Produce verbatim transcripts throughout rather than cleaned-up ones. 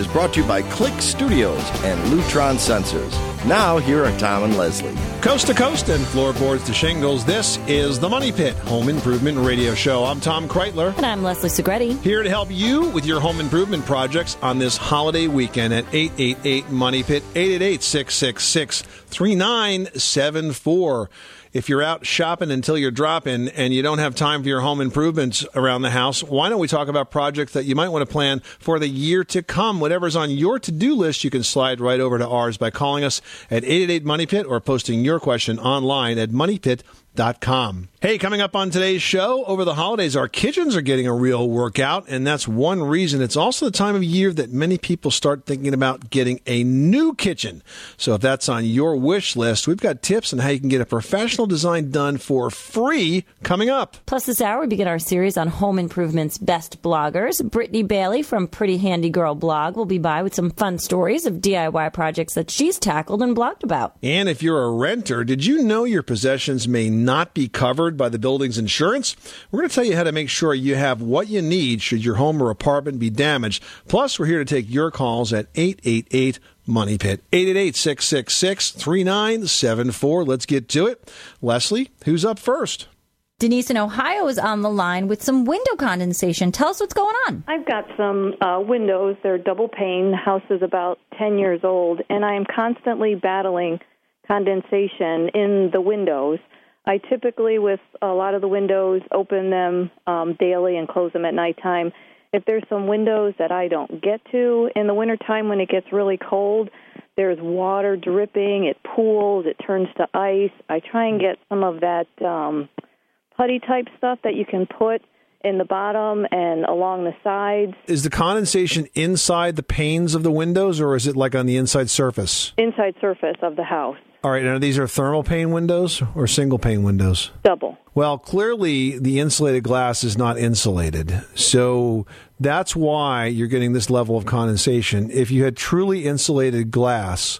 is brought to you by Click Studios and Lutron Sensors. Now, here are Tom and Leslie. Coast to coast and floorboards to shingles, this is the Money Pit Home Improvement Radio Show. I'm Tom Kreitler. And I'm Leslie Segretti. Here to help you with your home improvement projects on this holiday weekend at eight eight eight, MONEY PIT, eight eight eight, six six six, three nine seven four. If you're out shopping until you're dropping and you don't have time for your home improvements around the house, why don't we talk about projects that you might want to plan for the year to come? Whatever's on your to-do list, you can slide right over to ours by calling us at eight eight eight, MONEY PIT or posting your question online at money pit dot com. Hey, coming up on today's show, over the holidays, our kitchens are getting a real workout, and that's one reason. It's also the time of year that many people start thinking about getting a new kitchen. So if that's on your wish list, we've got tips on how you can get a professional design done for free coming up. Plus this hour, we begin our series on home improvements best bloggers. Brittany Bailey from Pretty Handy Girl blog will be by with some fun stories of D I Y projects that she's tackled and blogged about. And if you're a renter, did you know your possessions may not be covered by the building's insurance? We're going to tell you how to make sure you have what you need should your home or apartment be damaged. Plus, we're here to take your calls at eight eight eight, MONEY PIT, eight eight eight, six six six, three nine seven four. Let's get to it. Leslie, who's up first? Denise in Ohio is on the line with some window condensation. Tell us what's going on. I've got some uh, windows. They're double pane. The house is about ten years old, and I am constantly battling condensation in the windows. I typically, with a lot of the windows, open them um, daily and close them at nighttime. If there's some windows that I don't get to in the wintertime when it gets really cold, there's water dripping, it pools, it turns to ice. I try and get some of that um, putty-type stuff that you can put in the bottom and along the sides. Is the condensation inside the panes of the windows, or is it like on the inside surface? Inside surface of the house. All right, now these are thermal pane windows or single pane windows? Double. Well, clearly the insulated glass is not insulated, so that's why you're getting this level of condensation. If you had truly insulated glass,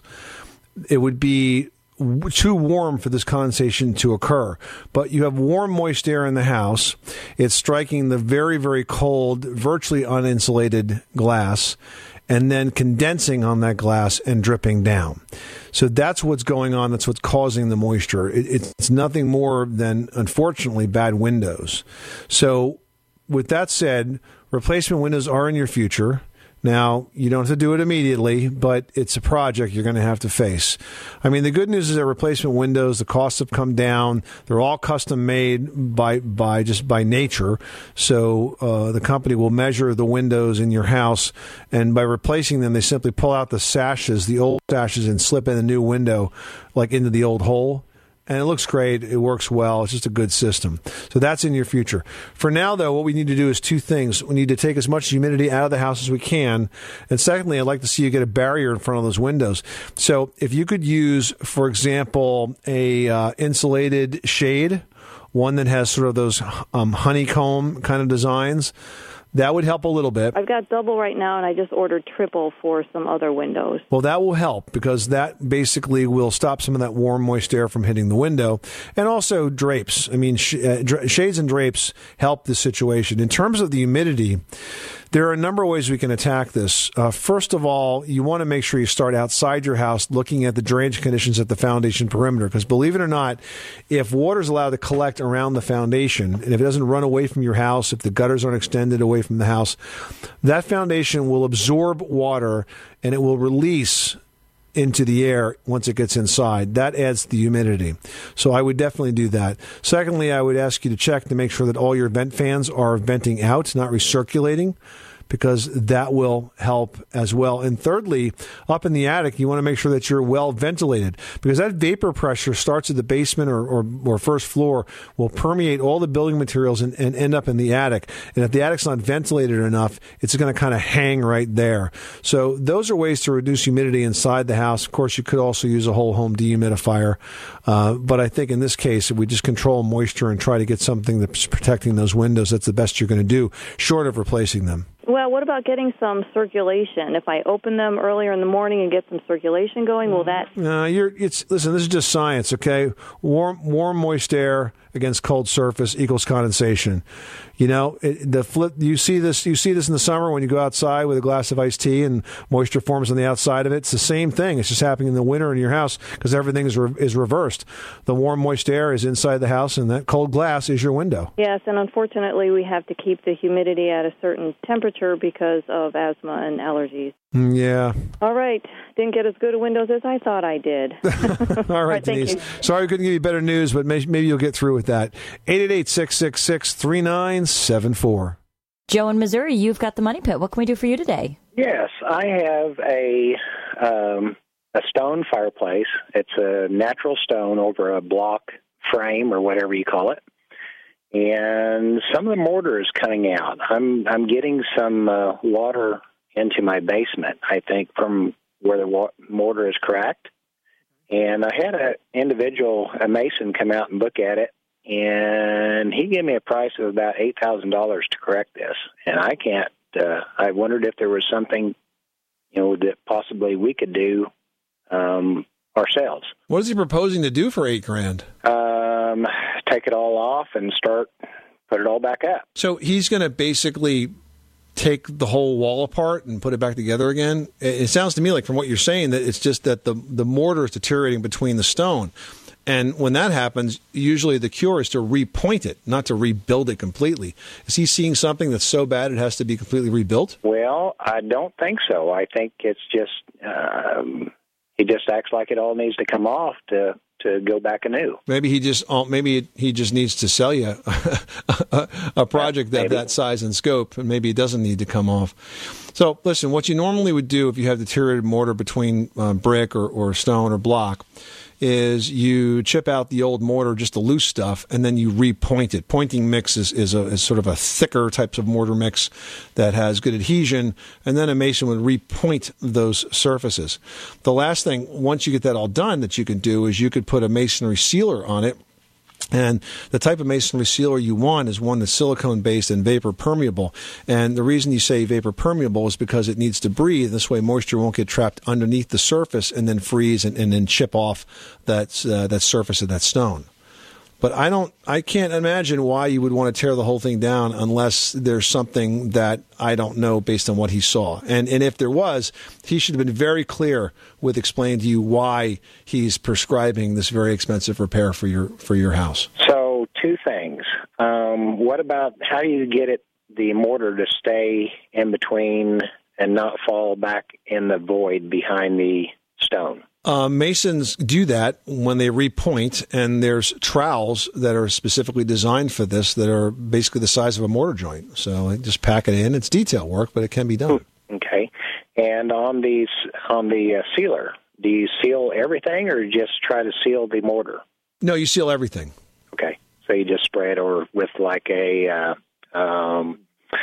it would be too warm for this condensation to occur. But you have warm, moist air in the house. It's striking the very, very cold, virtually uninsulated glass, and then condensing on that glass and dripping down. So that's what's going on. That's what's causing the moisture. It, it's nothing more than, unfortunately, bad windows. So with that said, replacement windows are in your future. Now, you don't have to do it immediately, but it's a project you're going to have to face. I mean, the good news is that replacement windows, the costs have come down. They're all custom made by, by just by nature. So uh, the company will measure the windows in your house, and by replacing them, they simply pull out the sashes, the old sashes, and slip in a new window, like into the old hole. And it looks great. It works well. It's just a good system. So that's in your future. For now, though, what we need to do is two things. We need to take as much humidity out of the house as we can. And secondly, I'd like to see you get a barrier in front of those windows. So if you could use, for example, a uh, insulated shade, one that has sort of those um, honeycomb kind of designs, that would help a little bit. I've got double right now, and I just ordered triple for some other windows. Well, that will help because that basically will stop some of that warm, moist air from hitting the window. And also drapes. I mean, sh- uh, dra- shades and drapes help the situation. In terms of the humidity, there are a number of ways we can attack this. Uh, first of all, you want to make sure you start outside your house looking at the drainage conditions at the foundation perimeter. Because believe it or not, if water is allowed to collect around the foundation, and if it doesn't run away from your house, if the gutters aren't extended away from the house, that foundation will absorb water and it will release into the air once it gets inside. That adds the humidity. So I would definitely do that. Secondly, I would ask you to check to make sure that all your vent fans are venting out, not recirculating, because that will help as well. And thirdly, up in the attic, you want to make sure that you're well ventilated, because that vapor pressure starts at the basement or, or, or first floor, will permeate all the building materials and, and end up in the attic. And if the attic's not ventilated enough, it's going to kind of hang right there. So those are ways to reduce humidity inside the house. Of course, you could also use a whole home dehumidifier. Uh, but I think in this case, if we just control moisture and try to get something that's protecting those windows, that's the best you're going to do, short of replacing them. Well, what about getting some circulation? If I open them earlier in the morning and get some circulation going, will that... No, you're, it's, listen, this is just science, okay? Warm, warm, moist air against cold surface equals condensation. You know, it, the flip. You see this. You see this in the summer when you go outside with a glass of iced tea and moisture forms on the outside of it. It's the same thing. It's just happening in the winter in your house because everything is re- is reversed. The warm, moist air is inside the house, and that cold glass is your window. Yes, and unfortunately, we have to keep the humidity at a certain temperature because of asthma and allergies. Yeah. All right. Didn't get as good a windows as I thought I did. All right, Denise. Sorry we couldn't give you better news, but maybe you'll get through with that. eight eight eight, six six six, three nine seven four. Joe in Missouri, you've got the Money Pit. What can we do for you today? Yes, I have a um, a stone fireplace. It's a natural stone over a block frame or whatever you call it. And some of the mortar is coming out. I'm I'm getting some uh, water into my basement, I think, from where the wa- mortar is cracked. And I had an individual, a mason, come out and look at it, and he gave me a price of about eight thousand dollars to correct this. And I can't, uh, I wondered if there was something, you know, that possibly we could do um, ourselves. What is he proposing to do for eight grand? Um, take it all off and start, put it all back up. So he's going to basically take the whole wall apart and put it back together again? It sounds to me like, from what you're saying, that it's just that the the mortar is deteriorating between the stone. And when that happens, usually the cure is to repoint it, not to rebuild it completely. Is he seeing something that's so bad it has to be completely rebuilt? Well, I don't think so. I think it's just, um, he just acts like it all needs to come off to to go back anew. Maybe he just maybe he just needs to sell you a, a project that that size and scope, and maybe it doesn't need to come off. So, listen, what you normally would do if you have deteriorated mortar between uh, brick or, or stone or block is you chip out the old mortar, just the loose stuff, and then you repoint it. Pointing mix is, is, a, is sort of a thicker types of mortar mix that has good adhesion, and then a mason would repoint those surfaces. The last thing, once you get that all done, that you can do is you could put a masonry sealer on it. And the type of masonry sealer you want is one that's silicone-based and vapor permeable. And the reason you say vapor permeable is because it needs to breathe. This way moisture won't get trapped underneath the surface and then freeze and, and then chip off that, uh, that surface of that stone. But I don't, I can't imagine why you would want to tear the whole thing down unless there's something that I don't know based on what he saw. And and if there was, he should have been very clear with explaining to you why he's prescribing this very expensive repair for your for your house. So two things. Um, what about how do you get it the mortar to stay in between and not fall back in the void behind the stone? Uh, masons do that when they repoint, and there's trowels that are specifically designed for this that are basically the size of a mortar joint. So they just pack it in. It's detail work, but it can be done. Okay. And on these on the uh, sealer, do you seal everything or just try to seal the mortar? No, you seal everything. Okay. So you just spray it or with like a uh, um,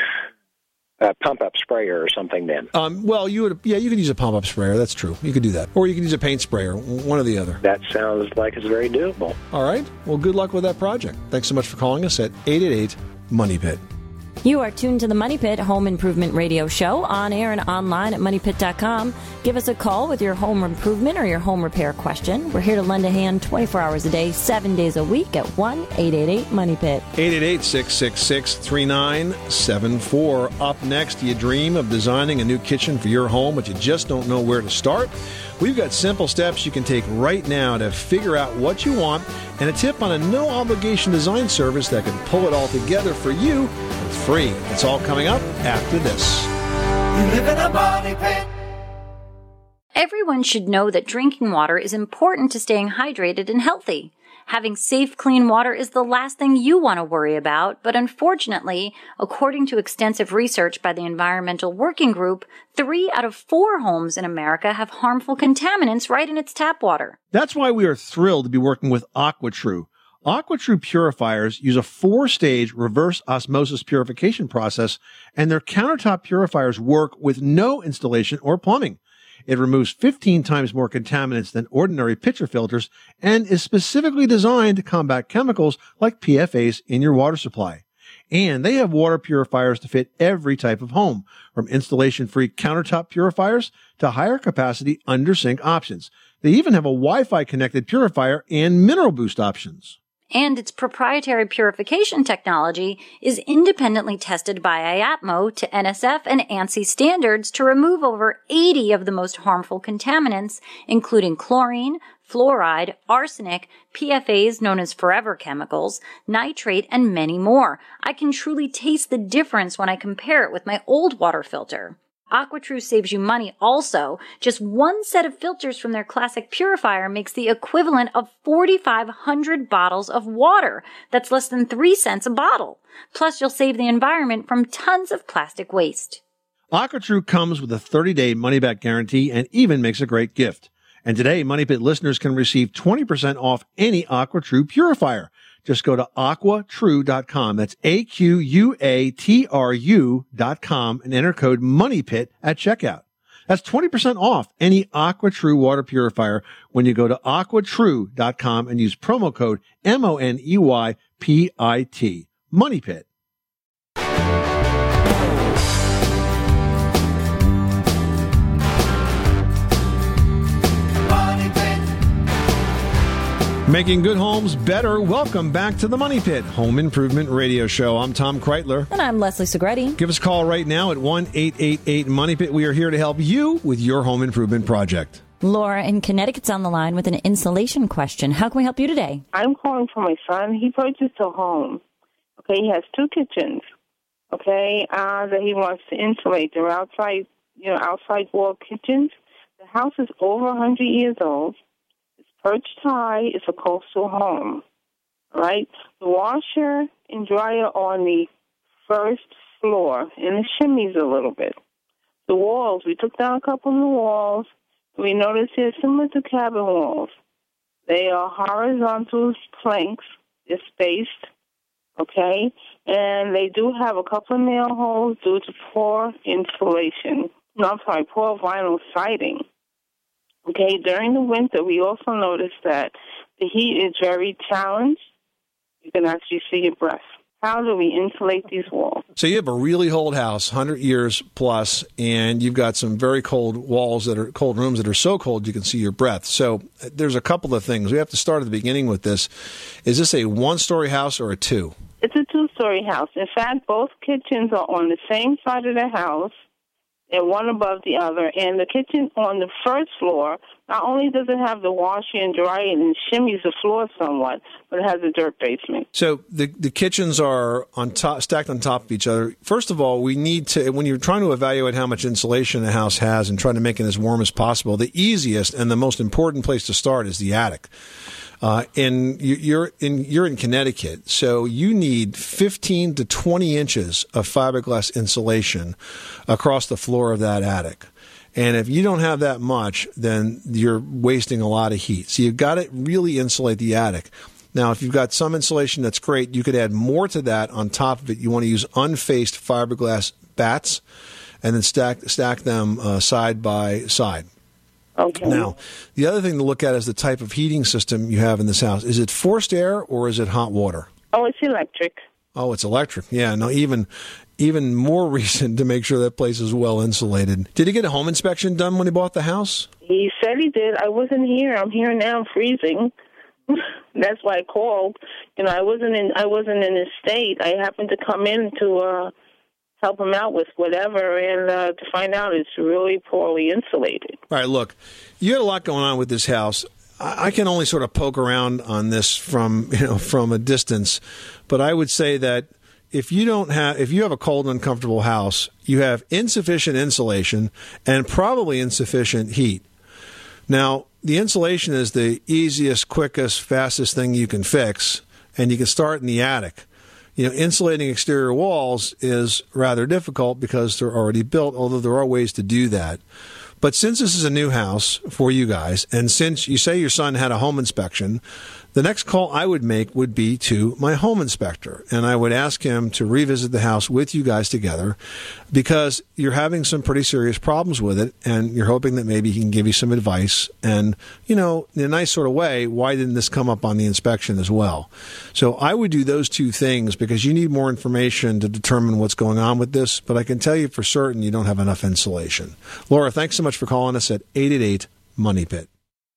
a pump-up sprayer or something then? Um, well, you would, yeah, you could use a pump-up sprayer. That's true. You could do that. Or you could use a paint sprayer, one or the other. That sounds like it's very doable. All right. Well, good luck with that project. Thanks so much for calling us at eight eight eight, MONEY PIT. You are tuned to the Money Pit Home Improvement Radio Show, on air and online at money pit dot com. Give us a call with your home improvement or your home repair question. We're here to lend a hand twenty-four hours a day, seven days a week at one eight eight eight money pit. eight eight eight, six six six, three nine seven four. Up next, do you dream of designing a new kitchen for your home, but you just don't know where to start? We've got simple steps you can take right now to figure out what you want, and a tip on a no-obligation design service that can pull it all together for you for free. It's all coming up after this. You live in a money pit. Everyone should know that drinking water is important to staying hydrated and healthy. Having safe, clean water is the last thing you want to worry about, but unfortunately, according to extensive research by the Environmental Working Group, three out of four homes in America have harmful contaminants right in its tap water. That's why we are thrilled to be working with AquaTrue. AquaTrue purifiers use a four-stage reverse osmosis purification process, and their countertop purifiers work with no installation or plumbing. It removes fifteen times more contaminants than ordinary pitcher filters and is specifically designed to combat chemicals like P F As in your water supply. And they have water purifiers to fit every type of home, from installation-free countertop purifiers to higher capacity under-sink options. They even have a Wi-Fi connected purifier and mineral boost options. And its proprietary purification technology is independently tested by I A P M O to N S F and ANSI standards to remove over eighty of the most harmful contaminants, including chlorine, fluoride, arsenic, P F As known as forever chemicals, nitrate, and many more. I can truly taste the difference when I compare it with my old water filter. AquaTrue saves you money also. Just one set of filters from their classic purifier makes the equivalent of forty-five hundred bottles of water. That's less than three cents a bottle. Plus, you'll save the environment from tons of plastic waste. AquaTrue comes with a thirty-day money-back guarantee and even makes a great gift. And today, Money Pit listeners can receive twenty percent off any AquaTrue purifier. Just go to aqua true dot com. That's A Q U A T R U dot com and enter code MONEYPIT at checkout. That's twenty percent off any AquaTrue water purifier when you go to aqua true dot com and use promo code M O N E Y P I T. MONEYPIT. Making good homes better. Welcome back to the Money Pit Home Improvement Radio Show. I'm Tom Kreitler. And I'm Leslie Segretti. Give us a call right now at one eight eight eight Money Pit. We are here to help you with your home improvement project. Laura in Connecticut's on the line with an insulation question. How can we help you today? I'm calling for my son. He purchased a home. Okay, he has two kitchens. Okay, uh, that he wants to insulate. They're outside, you know, outside wall kitchens. The house is over one hundred years old. Perched high, is a coastal home, right? The washer and dryer are on the first floor, and the chimney's a little bit. The walls, we took down a couple of the walls. We noticed they're similar to cabin walls. They are horizontal planks. They're spaced, okay? And they do have a couple of nail holes due to poor insulation. No, I'm sorry, poor vinyl siding. Okay, during the winter, we also noticed that the heat is very challenged. You can actually see your breath. How do we insulate these walls? So you have a really old house, one hundred years plus, and you've got some very cold walls that are cold rooms that are so cold you can see your breath. So there's a couple of things. We have to start at the beginning with this. Is this a one-story house or a two? It's a two-story house. In fact, both kitchens are on the same side of the house. They're one above the other. And the kitchen on the first floor, not only does it have the washer and dryer and shimmies the floor somewhat, but it has a dirt basement. So the the kitchens are on top, stacked on top of each other. First of all, we need to, when you're trying to evaluate how much insulation a house has and trying to make it as warm as possible, the easiest and the most important place to start is the attic. Uh, and you, you're in you're in Connecticut, so you need fifteen to twenty inches of fiberglass insulation across the floor of that attic. And if you don't have that much, then you're wasting a lot of heat. So you've got to really insulate the attic. Now, if you've got some insulation, that's great. You could add more to that on top of it. You want to use unfaced fiberglass bats and then stack stack them uh, side by side. Okay. Now, the other thing to look at is the type of heating system you have in this house. Is it forced air or is it hot water? Oh, it's electric. Oh, it's electric. Yeah, no, even even more reason to make sure that place is well insulated. Did he get a home inspection done when he bought the house? He said he did. I wasn't here. I'm here now. I'm freezing. That's why I called. You know, I wasn't in. I wasn't in his state. I happened to come in to uh, help him out with whatever, and uh, to find out it's really poorly insulated. All right, look, you had a lot going on with this house. I can only sort of poke around on this from, you know, from a distance, but I would say that if you don't have, if you have a cold, uncomfortable house, you have insufficient insulation and probably insufficient heat. Now, the insulation is the easiest, quickest, fastest thing you can fix, and you can start in the attic. You know, insulating exterior walls is rather difficult because they're already built, although there are ways to do that. But since this is a new house for you guys, and since you say your son had a home inspection, the next call I would make would be to my home inspector, and I would ask him to revisit the house with you guys together, because you're having some pretty serious problems with it, and you're hoping that maybe he can give you some advice. And, you know, in a nice sort of way, why didn't this come up on the inspection as well? So I would do those two things, because you need more information to determine what's going on with this, but I can tell you for certain you don't have enough insulation. Laura, thanks so much for calling us at eight eight eight, MONEY PIT.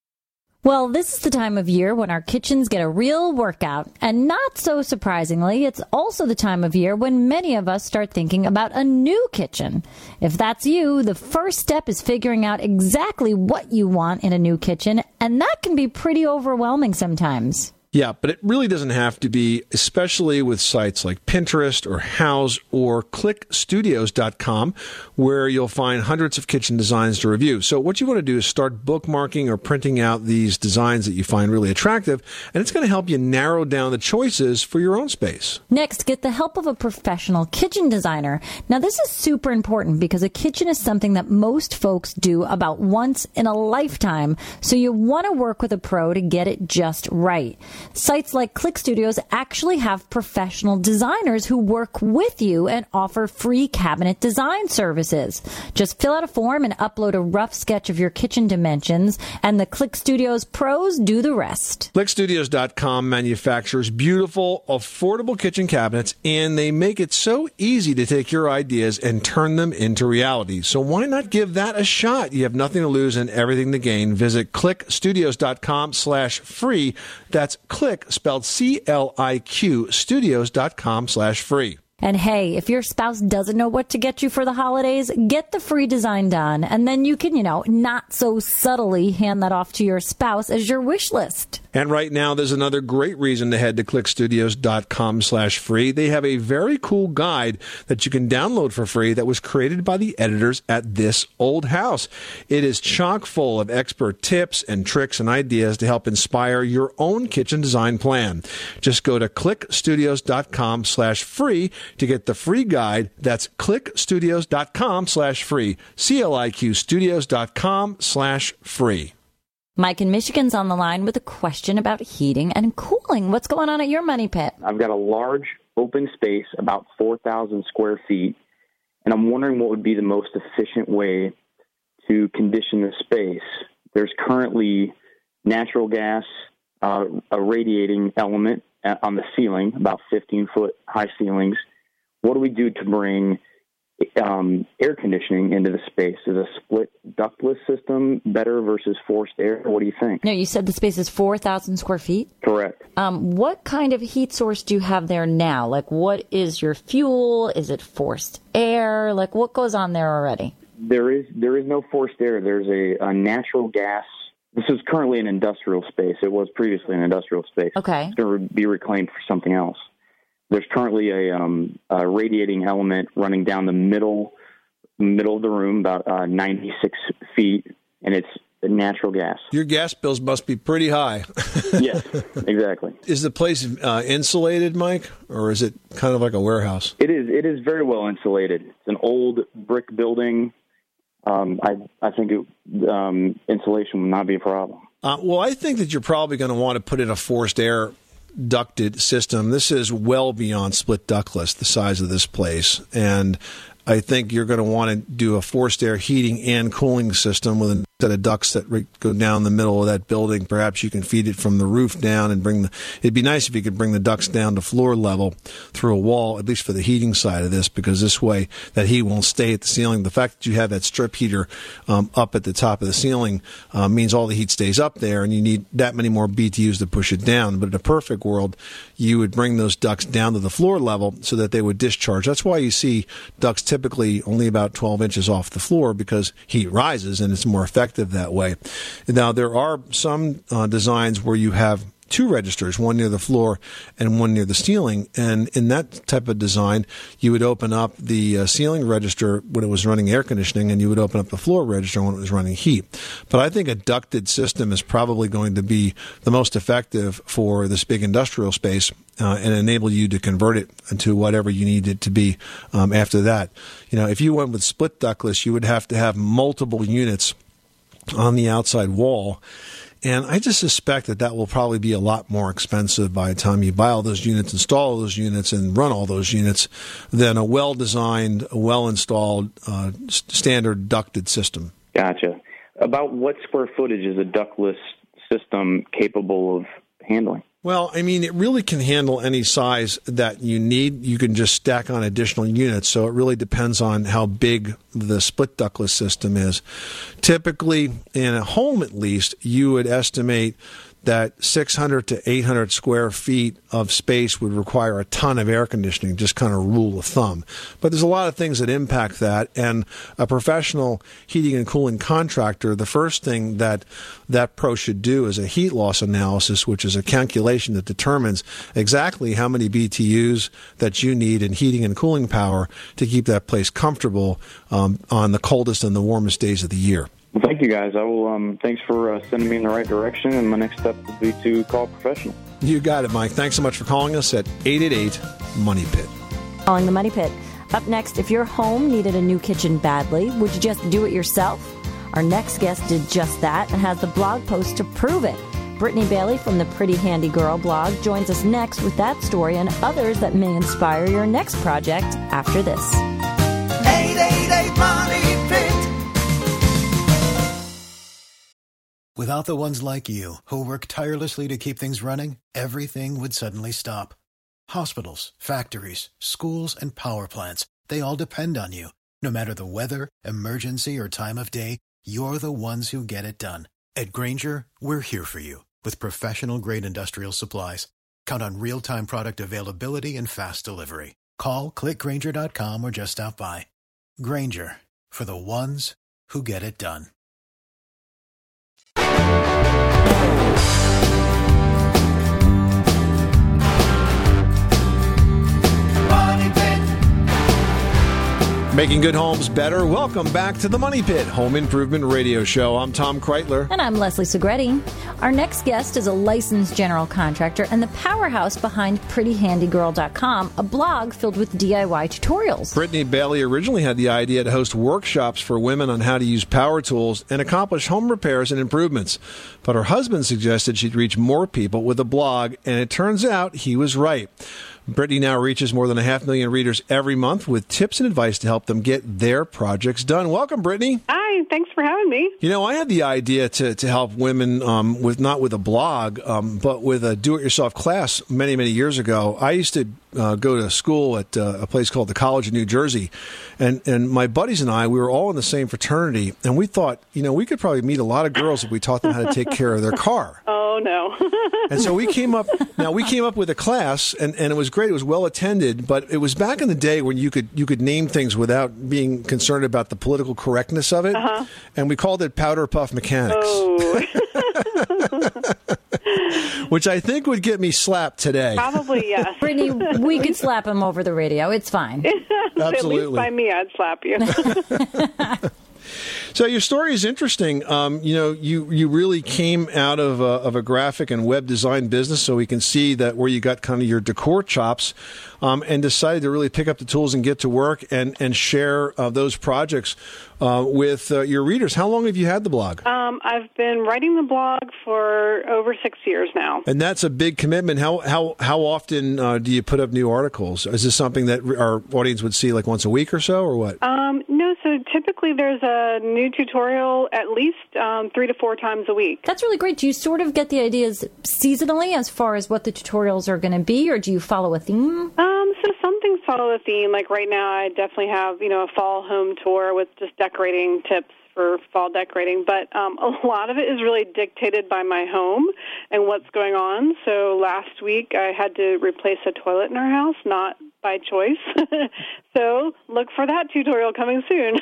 Well, this is the time of year when our kitchens get a real workout. And not so surprisingly, it's also the time of year when many of us start thinking about a new kitchen. If that's you, the first step is figuring out exactly what you want in a new kitchen, and that can be pretty overwhelming sometimes. Yeah, but it really doesn't have to be, especially with sites like Pinterest or Houzz or click studios dot com, where you'll find hundreds of kitchen designs to review. So what you want to do is start bookmarking or printing out these designs that you find really attractive, and it's going to help you narrow down the choices for your own space. Next, get the help of a professional kitchen designer. Now, this is super important because a kitchen is something that most folks do about once in a lifetime, so you want to work with a pro to get it just right. Sites like ClickStudios actually have professional designers who work with you and offer free cabinet design services. Just fill out a form and upload a rough sketch of your kitchen dimensions, and the ClickStudios pros do the rest. click studios dot com manufactures beautiful, affordable kitchen cabinets, and they make it so easy to take your ideas and turn them into reality. So why not give that a shot? You have nothing to lose and everything to gain. Visit click studios dot com slash free. That's Click, spelled C L I Q, studios dot com slash free. And hey, if your spouse doesn't know what to get you for the holidays, get the free design done, and then you can, you know, not so subtly hand that off to your spouse as your wish list. And right now, there's another great reason to head to click studios dot com slash free. They have a very cool guide that you can download for free that was created by the editors at This Old House. It is chock full of expert tips and tricks and ideas to help inspire your own kitchen design plan. Just go to click studios dot com slash free to get the free guide. That's click studios dot com slash free. C L I Q studios dot com slash free. Mike in Michigan's on the line with a question about heating and cooling. What's going on at your money pit? I've got a large open space, about four thousand square feet, and I'm wondering what would be the most efficient way to condition the space. There's currently natural gas, uh, a radiating element on the ceiling, about fifteen-foot high ceilings. What do we do to bring um, air conditioning into the space? Is a split ductless system better versus forced air? What do you think? No, you said the space is four thousand square feet? Correct. Um, what kind of heat source do you have there now? Like, what is your fuel? Is it forced air? Like, what goes on there already? There is there is no forced air. There's a, a natural gas. This is currently an industrial space. It was previously an industrial space. Okay. It's going to be reclaimed for something else. There's currently a, um, a radiating element running down the middle middle of the room, about uh, ninety-six feet, and it's natural gas. Your gas bills must be pretty high. Yes, exactly. Is the place uh, insulated, Mike, or is it kind of like a warehouse? It is. It is very well insulated. It's an old brick building. Um, I I think it, um, insulation would not be a problem. Uh, well, I think that you're probably going to want to put in a forced air ducted system. This is well beyond split ductless, the size of this place, and I think you're going to want to do a forced air heating and cooling system with a set of ducts that go down the middle of that building. Perhaps you can feed it from the roof down and bring the, it'd be nice if you could bring the ducts down to floor level through a wall, at least for the heating side of this, because this way that heat won't stay at the ceiling. The fact that you have that strip heater um, up at the top of the ceiling uh, means all the heat stays up there, and you need that many more B T Us to push it down. But in a perfect world, you would bring those ducts down to the floor level so that they would discharge. That's why you see ducts typically only about twelve inches off the floor, because heat rises and it's more effective that way. Now, there are some uh, designs where you have two registers, one near the floor and one near the ceiling. And in that type of design, you would open up the uh, ceiling register when it was running air conditioning, and you would open up the floor register when it was running heat. But I think a ducted system is probably going to be the most effective for this big industrial space uh, and enable you to convert it into whatever you need it to be um, after that. You know, if you went with split ductless, you would have to have multiple units on the outside wall. And I just suspect that that will probably be a lot more expensive by the time you buy all those units, install all those units, and run all those units than a well-designed, well-installed, uh, standard ducted system. Gotcha. About what square footage is a ductless system capable of handling? Well, I mean, it really can handle any size that you need. You can just stack on additional units, so it really depends on how big the split ductless system is. Typically, in a home at least, you would estimate that six hundred to eight hundred square feet of space would require a ton of air conditioning, just kind of rule of thumb. But there's a lot of things that impact that, and a professional heating and cooling contractor, the first thing that that pro should do is a heat loss analysis, which is a calculation that determines exactly how many B T Us that you need in heating and cooling power to keep that place comfortable um, on the coldest and the warmest days of the year. Well, thank you, guys. I will. Um, thanks for uh, sending me in the right direction, and my next step will be to call a professional. You got it, Mike. Thanks so much for calling us at eight eight eight, MONEY PIT. Calling the Money Pit. Up next, if your home needed a new kitchen badly, would you just do it yourself? Our next guest did just that and has the blog post to prove it. Brittany Bailey from the Pretty Handy Girl blog joins us next with that story and others that may inspire your next project after this. eight eight eight, MONEY PIT. Without the ones like you, who work tirelessly to keep things running, everything would suddenly stop. Hospitals, factories, schools, and power plants, they all depend on you. No matter the weather, emergency, or time of day, you're the ones who get it done. At Grainger, we're here for you with professional-grade industrial supplies. Count on real-time product availability and fast delivery. Call, click Grainger dot com, or just stop by. Grainger, for the ones who get it done. Making good homes better. Welcome back to the Money Pit Home Improvement Radio Show. I'm Tom Kreitler. And I'm Leslie Segretti. Our next guest is a licensed general contractor and the powerhouse behind pretty handy girl dot com, a blog filled with D I Y tutorials. Brittany Bailey originally had the idea to host workshops for women on how to use power tools and accomplish home repairs and improvements. But her husband suggested she'd reach more people with a blog, and it turns out he was right. Brittany now reaches more than a half million readers every month with tips and advice to help them get their projects done. Welcome, Brittany. Hi, thanks for having me. You know, I had the idea to, to help women um, with not with a blog, um, but with a do-it-yourself class many, many years ago. I used to uh, go to school at uh, a place called the College of New Jersey, and, and my buddies and I, we were all in the same fraternity, and we thought, you know, we could probably meet a lot of girls if we taught them how to take care of their car. Oh, no. And so we came up, now we came up with a class, and, and it was great. It was well attended, but it was back in the day when you could you could name things without being concerned about the political correctness of it. Uh-huh. And we called it powder puff mechanics. Oh. Which I think would get me slapped today. Probably, yes. Brittany, we could slap him over the radio. It's fine. At least by me, I'd slap you. So your story is interesting. Um, you know, you, you really came out of a, of a graphic and web design business, so we can see that where you got kind of your decor chops, um, and decided to really pick up the tools and get to work and, and share uh, those projects uh, with uh, your readers. How long have you had the blog? Um, I've been writing the blog for over six years now. And that's a big commitment. How how how often uh, do you put up new articles? Is this something that our audience would see like once a week or so, or what? Um, no, so typically there's a new tutorial at least um, three to four times a week. That's really great. Do you sort of get the ideas seasonally as far as what the tutorials are going to be, or do you follow a theme? Um, so some things follow a theme. Like right now, I definitely have, you know, a fall home tour with just decorating tips for fall decorating. But um, a lot of it is really dictated by my home and what's going on. So last week, I had to replace a toilet in our house, not by choice. So look for that tutorial coming soon.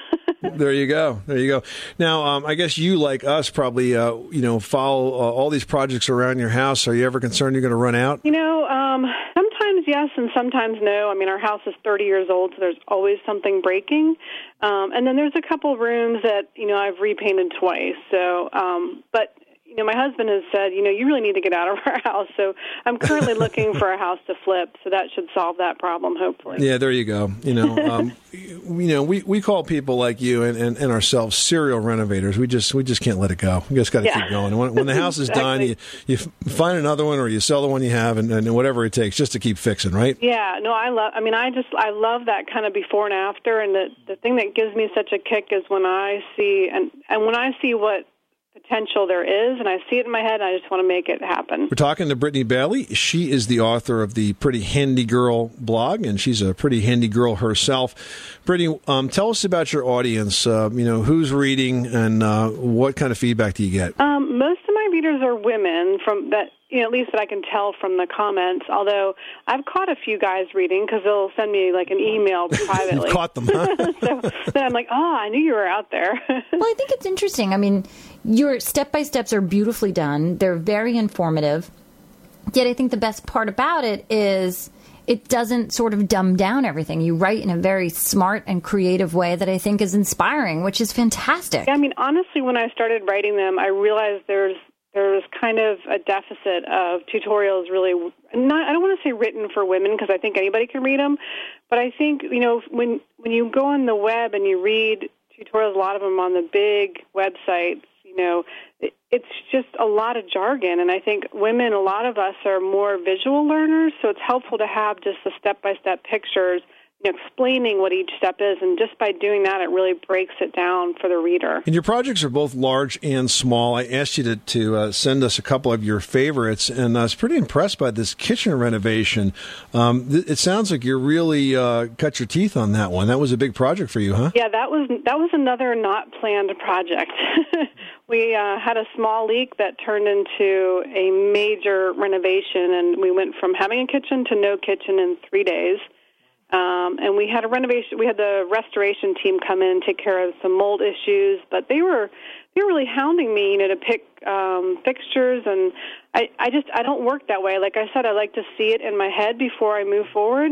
There you go. There you go. Now, um, I guess you, like us, probably uh, you know follow uh, all these projects around your house. Are you ever concerned you're going to run out? You know, um, sometimes yes and sometimes no. I mean, our house is thirty years old, so there's always something breaking. Um, and then there's a couple of rooms that, you know, I've repainted twice. So, um, but, you know, my husband has said, you know, you really need to get out of our house. So I'm currently looking for a house to flip. So that should solve that problem, hopefully. Yeah, there you go. You know, um, you know, we, we call people like you and, and, and ourselves serial renovators. We just we just can't let it go. We just got to Yeah. keep going. And when, when the house is Exactly. done, you, you find another one or you sell the one you have and, and whatever it takes just to keep fixing, right? Yeah, no, I love, I mean, I just, I love that kind of before and after. And the, the thing that gives me such a kick is when I see, and, and when I see what potential there is, and I see it in my head, and I just want to make it happen. We're talking to Brittany Bailey. She is the author of the Pretty Handy Girl blog, and she's a pretty handy girl herself. Brittany, um, tell us about your audience. Uh, you know, who's reading, and uh, what kind of feedback do you get? Um, most of my readers are women, from that, you know, at least that I can tell from the comments. Although I've caught a few guys reading because they'll send me like an email privately. You've caught them, huh? So then I'm like, oh, I knew you were out there. Well, I think it's interesting. I mean, your step-by-steps are beautifully done. They're very informative. Yet I think the best part about it is it doesn't sort of dumb down everything. You write in a very smart and creative way that I think is inspiring, which is fantastic. Yeah, I mean, honestly, when I started writing them, I realized there's there's kind of a deficit of tutorials really, not, I don't want to say written for women because I think anybody can read them, but I think, you know, when when you go on the web and you read tutorials, a lot of them on the big websites, you know, it, it's just a lot of jargon. And I think women, a lot of us are more visual learners, so it's helpful to have just the step-by-step pictures, you know, explaining what each step is. And just by doing that, it really breaks it down for the reader. And your projects are both large and small. I asked you to, to uh, send us a couple of your favorites, and I was pretty impressed by this kitchen renovation. Um, th- it sounds like you really uh, cut your teeth on that one. That was a big project for you, huh? Yeah, that was that was another not planned project. We uh, had a small leak that turned into a major renovation, and we went from having a kitchen to no kitchen in three days. Um, and we had a renovation. We had the restoration team come in and take care of some mold issues, but they were they were really hounding me, you know, to pick um, fixtures, and I, I just I don't work that way. Like I said, I like to see it in my head before I move forward.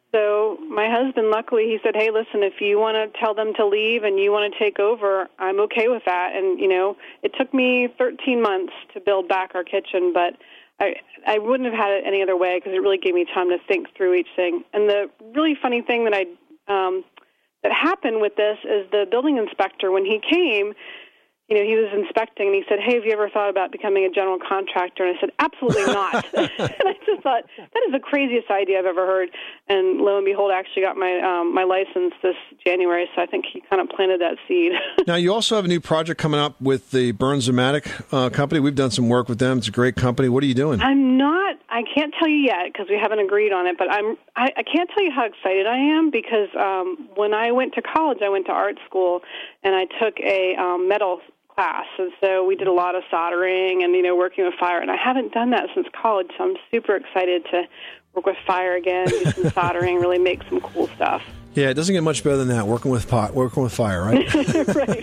So my husband, luckily, he said, hey, listen, if you want to tell them to leave and you want to take over, I'm okay with that. And, you know, it took me thirteen months to build back our kitchen, but I I wouldn't have had it any other way because it really gave me time to think through each thing. And the really funny thing that I um, that happened with this is the building inspector, when he came, you know, he was inspecting, and he said, hey, have you ever thought about becoming a general contractor? And I said, absolutely not. And I just thought, that is the craziest idea I've ever heard. And lo and behold, I actually got my um, my license this January, so I think he kind of planted that seed. Now, you also have a new project coming up with the Burns-O-Matic uh, company. We've done some work with them. It's a great company. What are you doing? I'm not, I can't tell you yet because we haven't agreed on it, but I'm, I, I can't tell you how excited I am because um, when I went to college, I went to art school, and I took a um, metal class, and so we did a lot of soldering and, you know, working with fire, and I haven't done that since college, so I'm super excited to work with fire again, do some soldering, really make some cool stuff. Yeah, it doesn't get much better than that, working with pot, working with fire, right? Right.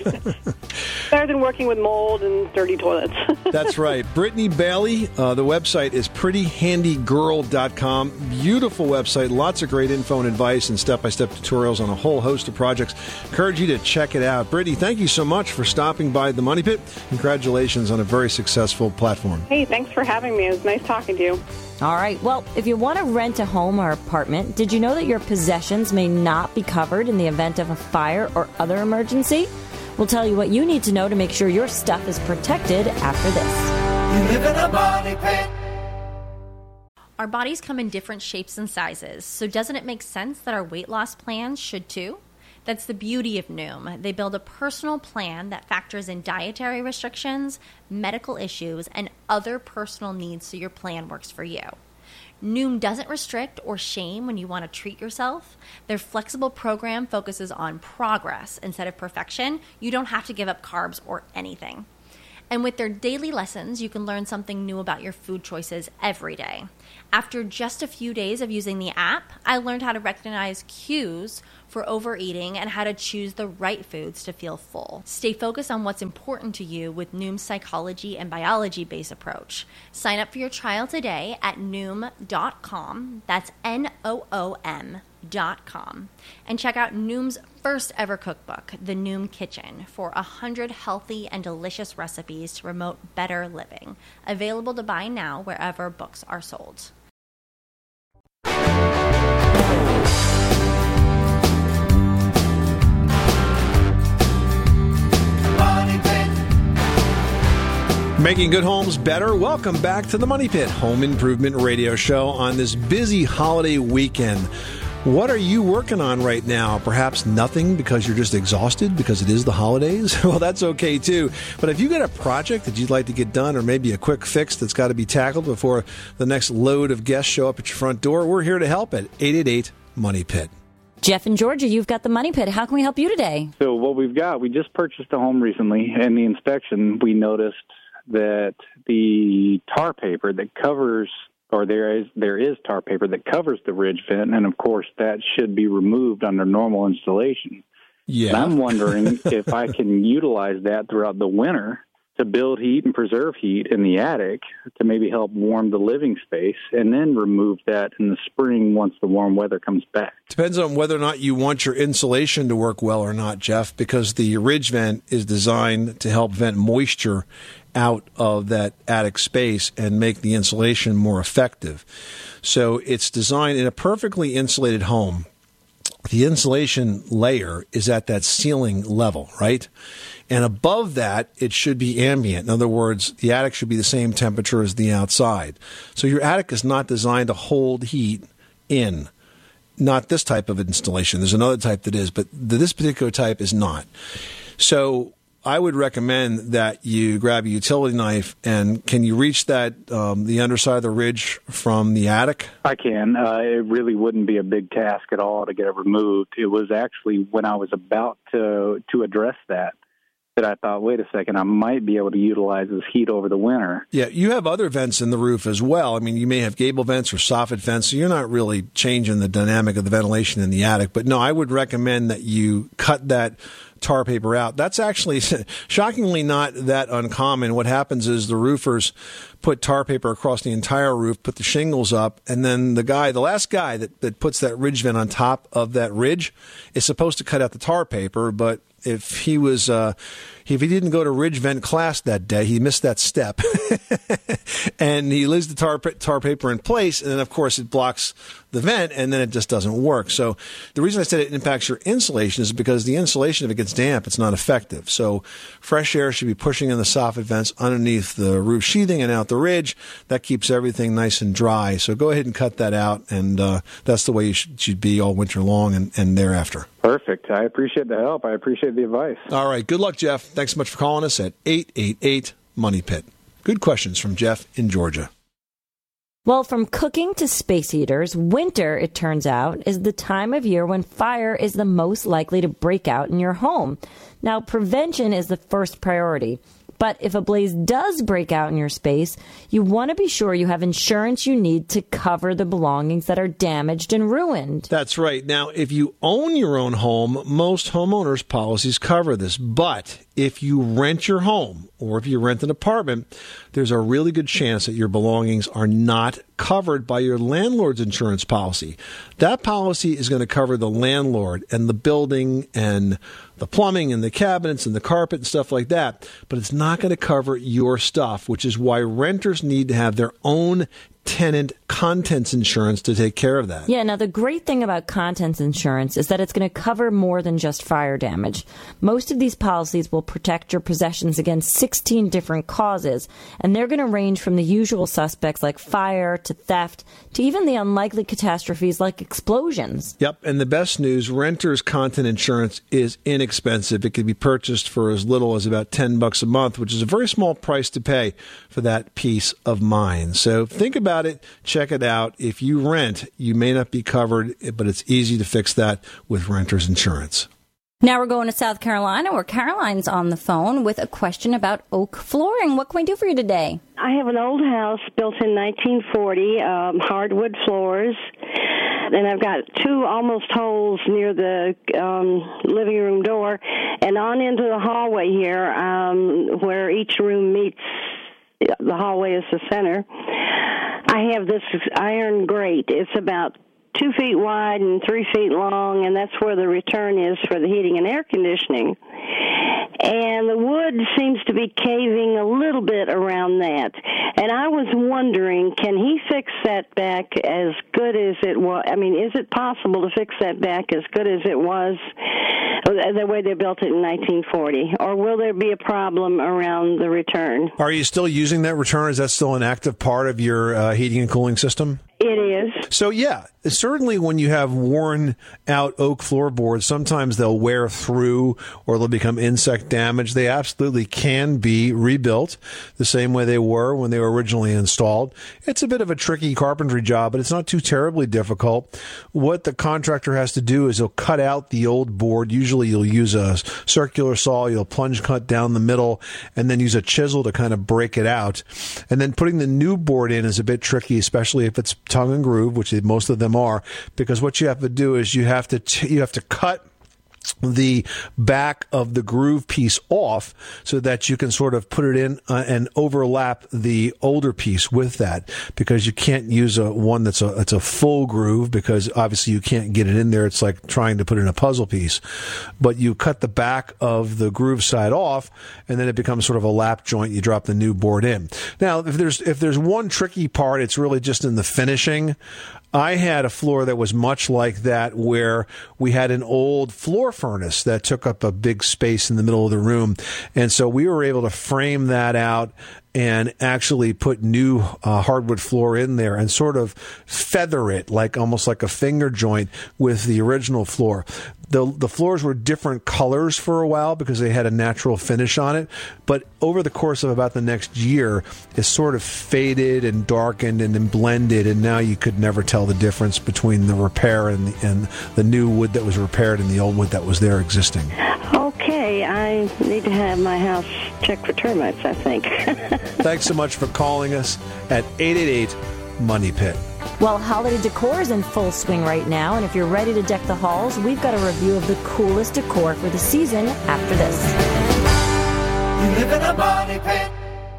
Better than working with mold and dirty toilets. That's right. Brittany Bailey, uh, the website is pretty handy girl dot com. Beautiful website, lots of great info and advice and step-by-step tutorials on a whole host of projects. Encourage you to check it out. Brittany, thank you so much for stopping by the Money Pit. Congratulations on a very successful platform. Hey, thanks for having me. It was nice talking to you. All right. Well, if you want to rent a home or apartment, did you know that your possessions may not be covered in the event of a fire or other emergency? We'll tell you what you need to know to make sure your stuff is protected after this. You live in a money pit. Our bodies come in different shapes and sizes, so doesn't it make sense that our weight loss plans should too? That's the beauty of Noom. They build a personal plan that factors in dietary restrictions, medical issues, and other personal needs so your plan works for you. Noom doesn't restrict or shame when you want to treat yourself. Their flexible program focuses on progress instead of perfection. You don't have to give up carbs or anything. And with their daily lessons, you can learn something new about your food choices every day. After just a few days of using the app, I learned how to recognize cues for overeating and how to choose the right foods to feel full. Stay focused on what's important to you with Noom's psychology and biology-based approach. Sign up for your trial today at noom dot com. That's N O O M dot com. And check out Noom's first ever cookbook, The Noom Kitchen, for one hundred healthy and delicious recipes to promote better living. Available to buy now wherever books are sold. Making good homes better. Welcome back to the Money Pit Home Improvement Radio Show on this busy holiday weekend. What are you working on right now? Perhaps nothing because you're just exhausted because it is the holidays? Well, that's okay too. But if you got a project that you'd like to get done or maybe a quick fix that's got to be tackled before the next load of guests show up at your front door, we're here to help at eight eight eight, MONEY PIT. Jeff in Georgia, you've got the Money Pit. How can we help you today? So what we've got, we just purchased a home recently, and the inspection, we noticed that the tar paper that covers, or there is there is tar paper that covers the ridge vent, and of course that should be removed under normal installation. Yeah. And I'm wondering if I can utilize that throughout the winter to build heat and preserve heat in the attic to maybe help warm the living space, and then remove that in the spring once the warm weather comes back. Depends on whether or not you want your insulation to work well or not, Jeff, because the ridge vent is designed to help vent moisture out of that attic space and make the insulation more effective. So it's designed in a perfectly insulated home. The insulation layer is at that ceiling level, right? And above that, it should be ambient. In other words, the attic should be the same temperature as the outside. So your attic is not designed to hold heat in. Not this type of installation. There's another type that is, but this particular type is not. So I would recommend that you grab a utility knife, and can you reach that, um, the underside of the ridge from the attic? I can. Uh, it really wouldn't be a big task at all to get it removed. It was actually when I was about to to address that, that I thought, wait a second, I might be able to utilize this heat over the winter. Yeah, you have other vents in the roof as well. I mean, you may have gable vents or soffit vents, so you're not really changing the dynamic of the ventilation in the attic. But no, I would recommend that you cut that tar paper out. That's actually shockingly not that uncommon. What happens is the roofers put tar paper across the entire roof, put the shingles up, and then the guy, the last guy that, that puts that ridge vent on top of that ridge is supposed to cut out the tar paper, but if he was, uh, if he didn't go to ridge vent class that day, he missed that step, and he leaves the tar tar paper in place, and then of course it blocks the vent, and then it just doesn't work. So the reason I said it impacts your insulation is because the insulation, if it gets damp, it's not effective. So fresh air should be pushing in the soffit vents underneath the roof sheathing and out the ridge. That keeps everything nice and dry. So go ahead and cut that out, and uh, that's the way you should, should be all winter long and, and thereafter. Perfect. I appreciate the help. I appreciate the advice. All right. Good luck, Jeff. Thanks so much for calling us at eight eight eight, MONEY PIT. Good questions from Jeff in Georgia. Well, from cooking to space heaters, winter, it turns out, is the time of year when fire is the most likely to break out in your home. Now, prevention is the first priority. But if a blaze does break out in your space, you want to be sure you have insurance you need to cover the belongings that are damaged and ruined. That's right. Now, if you own your own home, most homeowners' policies cover this. But if you rent your home or if you rent an apartment, there's a really good chance that your belongings are not covered by your landlord's insurance policy. That policy is going to cover the landlord and the building and the plumbing and the cabinets and the carpet and stuff like that, but it's not going to cover your stuff, which is why renters need to have their own tenant contents insurance to take care of that. Yeah, now the great thing about contents insurance is that it's going to cover more than just fire damage. Most of these policies will protect your possessions against sixteen different causes, and they're going to range from the usual suspects like fire to theft to even the unlikely catastrophes like explosions. Yep, and the best news, renters' content insurance is inexpensive. It can be purchased for as little as about ten bucks a month, which is a very small price to pay for that peace of mind. So think about it, check it out. If you rent, you may not be covered, but it's easy to fix that with renters insurance. Now we're going to South Carolina, where Caroline's on the phone with a question about oak flooring. What can we do for you today? I have an old house built in nineteen forty, um, hardwood floors, and I've got two almost holes near the um, living room door, and on into the hallway here, um, where each room meets. The hallway is the center. I have this iron grate. It's about two feet wide and three feet long, and that's where the return is for the heating and air conditioning. And the wood seems to be caving a little bit around that. And I was wondering, can he fix that back as good as it was? I mean, is it possible to fix that back as good as it was the way they built it in nineteen forty? Or will there be a problem around the return? Are you still using that return? Is that still an active part of your uh, heating and cooling system? It is. So, yeah, certainly when you have worn out oak floorboards, sometimes they'll wear through or they'll become insect damaged. They absolutely can be rebuilt the same way they were when they were originally installed. It's a bit of a tricky carpentry job, but it's not too terribly difficult. What the contractor has to do is he'll cut out the old board. Usually you'll use a circular saw, you'll plunge cut down the middle, and then use a chisel to kind of break it out. And then putting the new board in is a bit tricky, especially if it's tongue and groove, which most of them are, because what you have to do is you have to t- you have to cut the back of the groove piece off so that you can sort of put it in uh, and overlap the older piece with that, because you can't use a one that's a it's a full groove, because obviously you can't get it in there. It's like trying to put in a puzzle piece. But you cut the back of the groove side off, and then it becomes sort of a lap joint. You drop the new board in. Now, if there's if there's one tricky part, it's really just in the finishing. I had a floor that was much like that, where we had an old floor furnace that took up a big space in the middle of the room. And so we were able to frame that out and actually put new uh, hardwood floor in there and sort of feather it like almost like a finger joint with the original floor. The the floors were different colors for a while because they had a natural finish on it, but over the course of about the next year, it sort of faded and darkened and then blended, and now you could never tell the difference between the repair and the, and the new wood that was repaired and the old wood that was there existing. Okay, I need to have my house checked for termites, I think. Thanks so much for calling us at eight eight eight, MONEY PIT. Well, holiday decor is in full swing right now, and if you're ready to deck the halls, we've got a review of the coolest decor for the season after this. You live in a money pit.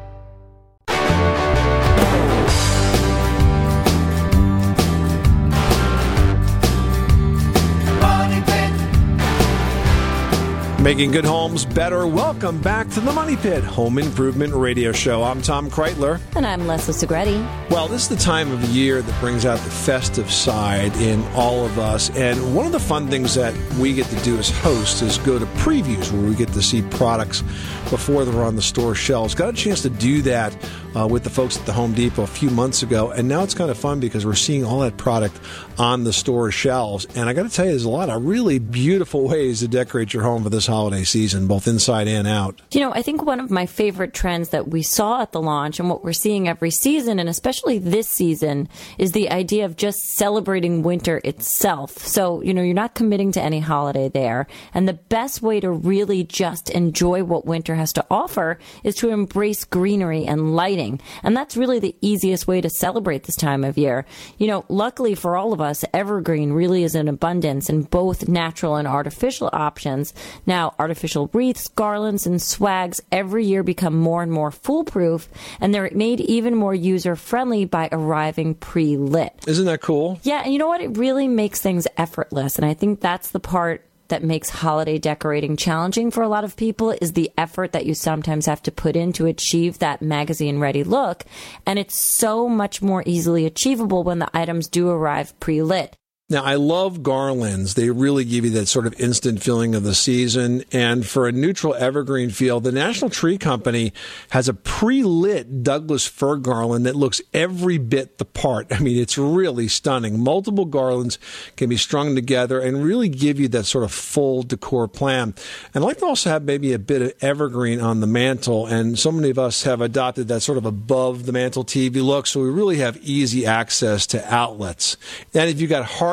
Making good homes better. Welcome back to the Money Pit Home Improvement Radio Show. I'm Tom Kreitler. And I'm Leslie Segretti. Well, this is the time of year that brings out the festive side in all of us. And one of the fun things that we get to do as hosts is go to previews where we get to see products before they're on the store shelves. Got a chance to do that uh, with the folks at the Home Depot a few months ago. And now it's kind of fun because we're seeing all that product on the store shelves. And I got to tell you, there's a lot of really beautiful ways to decorate your home for this holiday season, both inside and out. You know, I think one of my favorite trends that we saw at the launch and what we're seeing every season, and especially this season, is the idea of just celebrating winter itself. So, you know, you're not committing to any holiday there. And the best way to really just enjoy what winter has to offer is to embrace greenery and lighting. And that's really the easiest way to celebrate this time of year. You know, luckily for all of us, evergreen really is in abundance in both natural and artificial options. Now, artificial wreaths, garlands, and swags every year become more and more foolproof, and they're made even more user-friendly by arriving pre-lit. Isn't that cool? Yeah, and you know what? It really makes things effortless, and I think that's the part that makes holiday decorating challenging for a lot of people, is the effort that you sometimes have to put in to achieve that magazine-ready look, and it's so much more easily achievable when the items do arrive pre-lit. Now, I love garlands. They really give you that sort of instant feeling of the season. And for a neutral evergreen feel, the National Tree Company has a pre-lit Douglas fir garland that looks every bit the part. I mean, it's really stunning. Multiple garlands can be strung together and really give you that sort of full decor plan. And I like to also have maybe a bit of evergreen on the mantle. And so many of us have adopted that sort of above the mantle T V look. So we really have easy access to outlets. And if you've got hard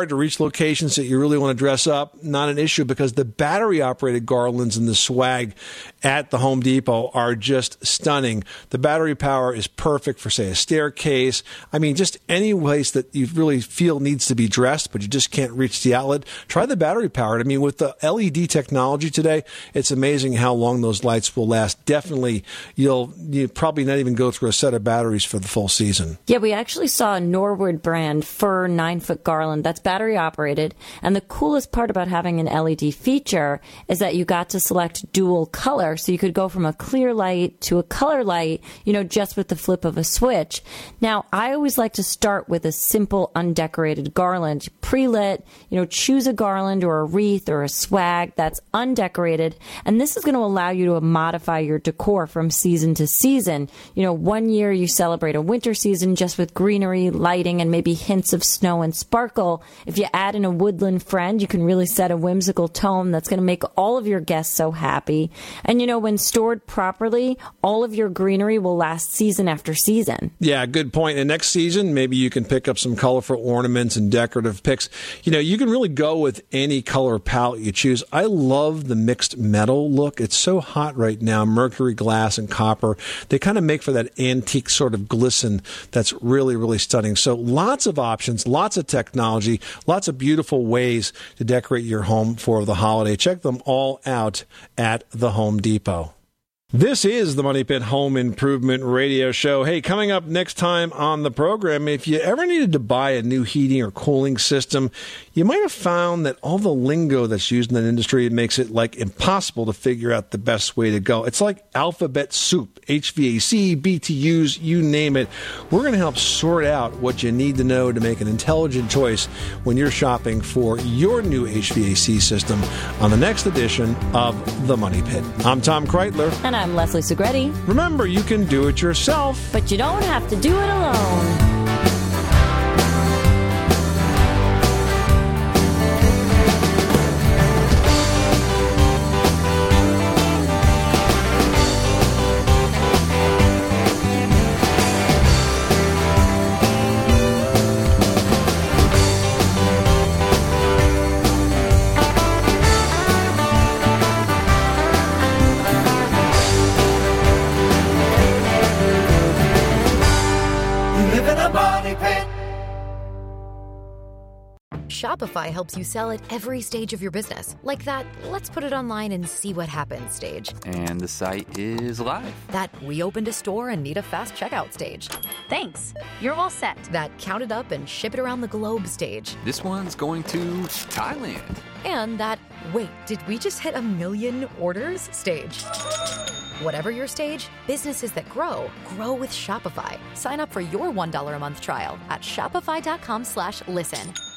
hard to reach locations that you really want to dress up, not an issue, because the battery-operated garlands and the swag at the Home Depot are just stunning. The battery power is perfect for, say, a staircase. I mean, just any place that you really feel needs to be dressed, but you just can't reach the outlet. Try the battery-powered. I mean, with the L E D technology today, it's amazing how long those lights will last. Definitely, you'll you probably not even go through a set of batteries for the full season. Yeah, we actually saw a Norwood brand fir nine-foot garland that's battery-operated. And the coolest part about having an L E D feature is that you got to select dual color. So you could go from a clear light to a color light, you know, just with the flip of a switch. Now, I always like to start with a simple undecorated garland, pre-lit, you know, choose a garland or a wreath or a swag that's undecorated. And this is going to allow you to modify your decor from season to season. You know, one year you celebrate a winter season just with greenery, lighting, and maybe hints of snow and sparkle. If you add in a woodland friend, you can really set a whimsical tone that's going to make all of your guests so happy. And, you know, when stored properly, all of your greenery will last season after season. Yeah, good point. And next season, maybe you can pick up some colorful ornaments and decorative picks. You know, you can really go with any color palette you choose. I love the mixed metal look. It's so hot right now. Mercury glass and copper. They kind of make for that antique sort of glisten that's really, really stunning. So lots of options, lots of technology, lots of beautiful ways to decorate your home for the holiday. Check them all out at the Home Depot. This is the Money Pit Home Improvement Radio Show. Hey, coming up next time on the program, if you ever needed to buy a new heating or cooling system, you might have found that all the lingo that's used in that industry makes it like impossible to figure out the best way to go. It's like alphabet soup, H V A C, B T Us, you name it. We're going to help sort out what you need to know to make an intelligent choice when you're shopping for your new H V A C system on the next edition of The Money Pit. I'm Tom Kreitler. And I'm Leslie Segretti. Remember, you can do it yourself, but you don't have to do it alone. Shopify helps you sell at every stage of your business. Like that, let's put it online and see what happens stage. And the site is live. That we opened a store and need a fast checkout stage. Thanks. You're all set. That count it up and ship it around the globe stage. This one's going to Thailand. And that, wait, did we just hit a million orders stage? Whatever your stage, businesses that grow, grow with Shopify. Sign up for your one dollar a month trial at shopify.com slash listen.